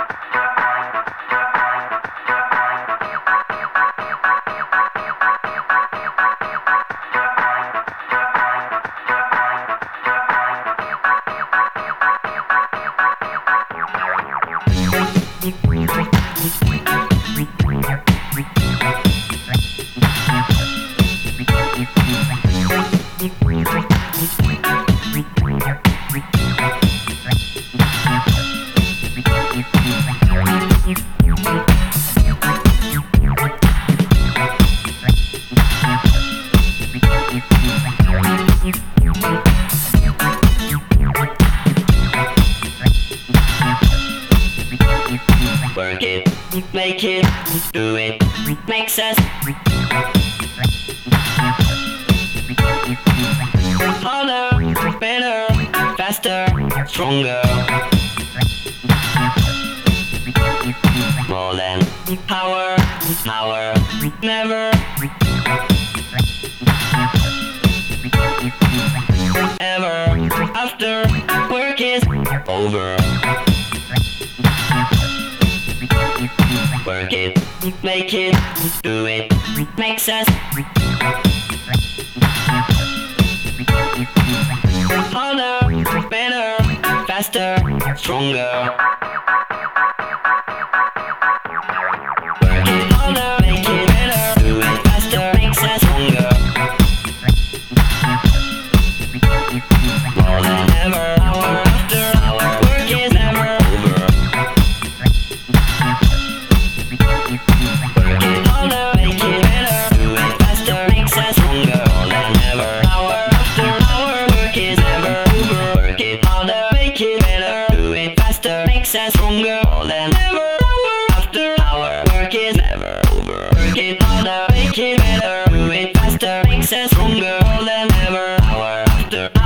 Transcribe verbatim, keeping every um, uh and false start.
Work it, make it, do it, makes us harder, better, faster, stronger. More than power, power, never, ever, after work is over. Work it, make it, do it, makes us harder, better, faster, stronger. Work it harder, make it better, do it faster, makes us stronger. More than ever, hour after hour, work is never over. Work it harder, make it better, do it faster, makes us stronger. More than ever, hour after hour, work is never over. Work it harder, make it better, do it faster, makes us stronger. More than ever, hour after hour, work is never over. Work it harder, make it better, do it faster, makes us stronger. More than ever, hour after